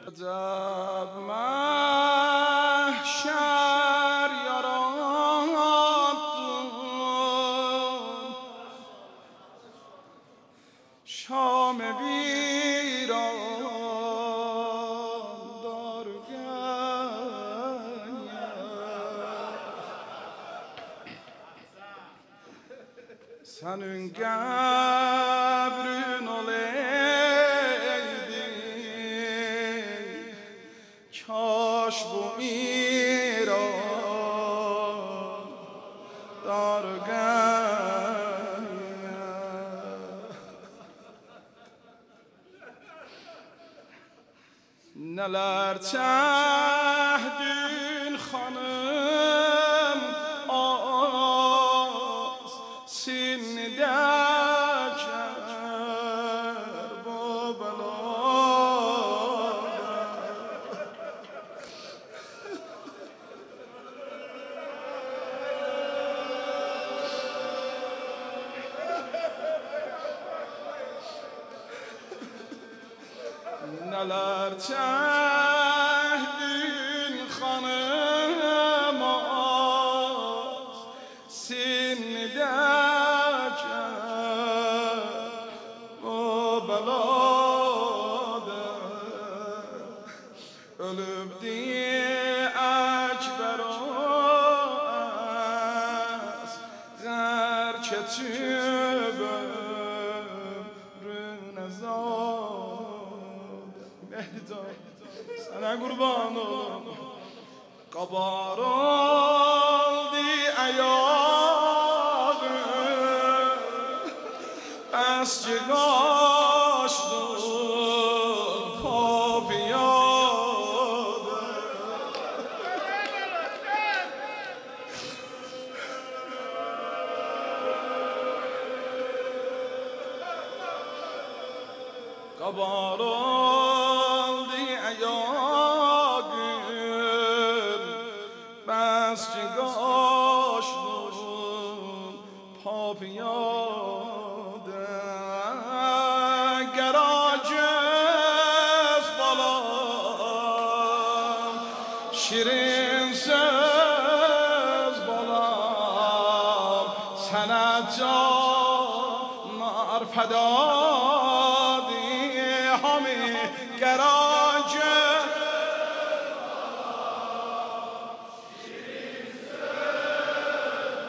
عجب محشر یاراتون شام ویران دارگن senin qəbrin olaydı kaş bu İran dargın neler çəhdin xanım az sinide neler çəhdin xanım az sinidəkən bu bəlada ölübdi əkbər az qər keçib ömrünə sana kurban olum kabar oldu ayağım eski kaçtım papiyadı kabar şirin söz balam sana canlar feda di hami garacı şirin söz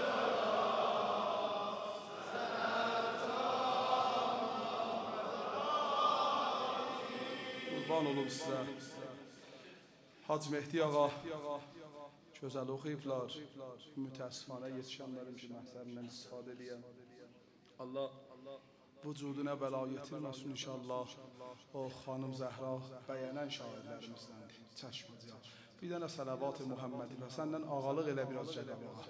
kurban olum size Hacı Mehdi ağa gözəl oxuyublar. Mütəssifانه yetişənlərin ki, məhzərindən istifadə edən. Allah bu cuduna bəla yetirməsin inşallah. O xanım Zəhra bəyənən şairlərimizdəndir. Çəşməciya. Bir dənə salavat-ı Muhammedi və səndən ağalıq elə biraz Cəlal ağa.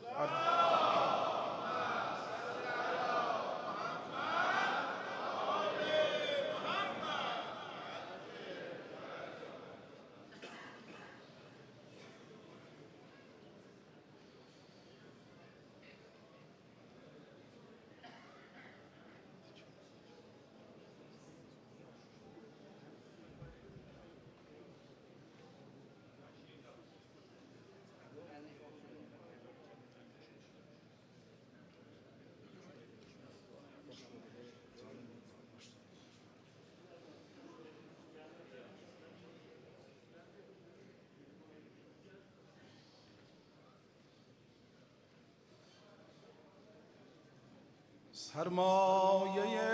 سرمایه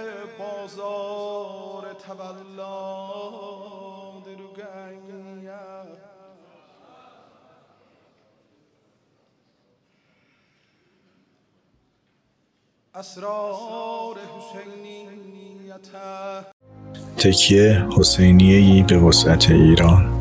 بازار تولد رگنیت اسرار حسینیت تکیه حسینیه‌ای به وسعت ایران